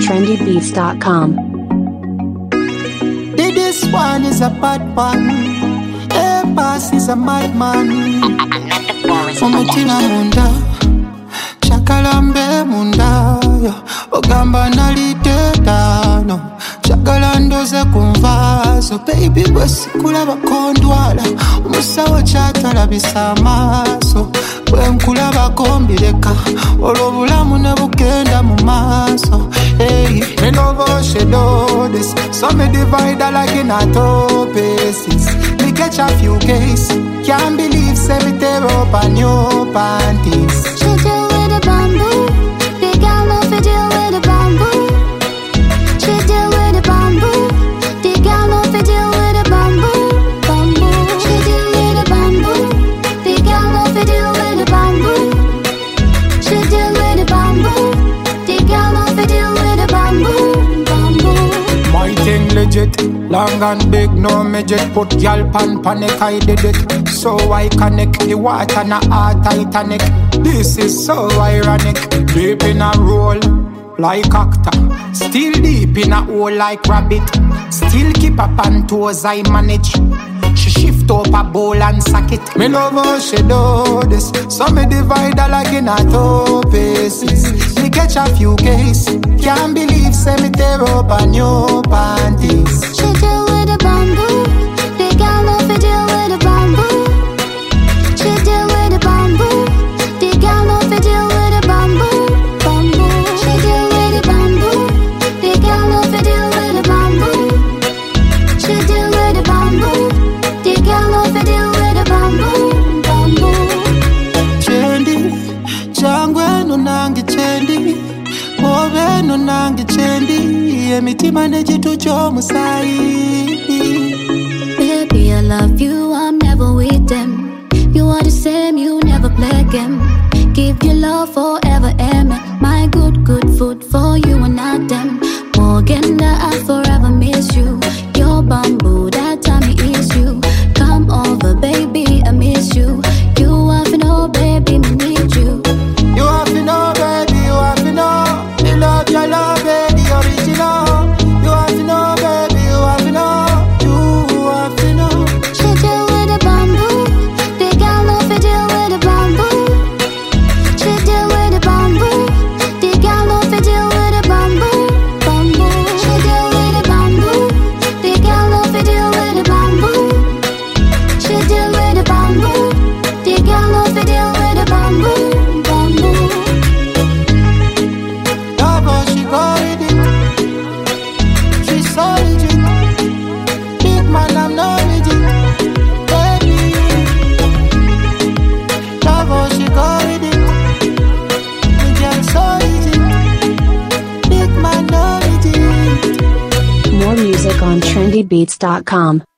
trendybeats.com. This one is a bad one. Boss is a madman. Omutima munda chakalambe munda ogamba naliteta no chagala ndoze kunvazo baby bwesikula bakondwala umusawo chatalabisa amaso bwenkulaba kombireka olwobulamu ne bugenda mu maaso. Hey, me no go shadow this, so me divide like in a two pieces. Me catch a few cases, can't believe say me tear up on your panties. She deal with the bamboo, the girl no fi deal with the bamboo. She deal with the bamboo, the girl no fi deal with the bamboo. Bamboo. She deal with the bamboo, the girl no fi deal with the bamboo. She deal with the bamboo, the girl no fi deal with the bamboo. Bamboo. My thing legit, long and big, no midget. Put y'all pan panic, I did it. So I connect the water na a Titanic. This is so ironic. Deep in a roll like actor, still deep in a hole like rabbit. Still keep up on toes, I manage. She shift up a bowl and sack it. Me love how she do this, so me divide her like in a two pieces. Me catch a few cases, can't believe say me tear up on your panties. She deal with the bamboo, the girl no fi deal with the bamboo. She deal with the bamboo, the girl no fi deal with the bamboo. Bamboo. She deal with the bamboo, the girl no fi deal with the bamboo. She deal with the bamboo, the girl no fi deal with the bamboo. Bamboo. Chendi, changwe no nangi chendi, obe no nangi chendi, emitima nejitu chomusai. Baby, I love you, I'm never with them. You are the same, you never play game. Give your love forever, amen. My good food for you and not them. Morgan, I forever miss you. Your bamboo, that time it is you. Come over, baby, I miss you. You have to know, baby, me need you. You have to know, baby, you have to know. Me love your love, baby, original. You have to know, baby, you have to know. You have to know. She deal with the bamboo, the girl no fi deal with the bamboo. She deal with the bamboo, the girl no fi deal with the bamboo. Bamboo. She deal with the bamboo, the girl no fi deal with the bamboo. She deal with the bamboo, the girl no fi deal with the bamboo. Bamboo. Love how she go with it. She's so legit. Big man, I'm not legit. Baby. Love how she go with it. The girl so legit. Big man, not legit. More music on trendybeats.com.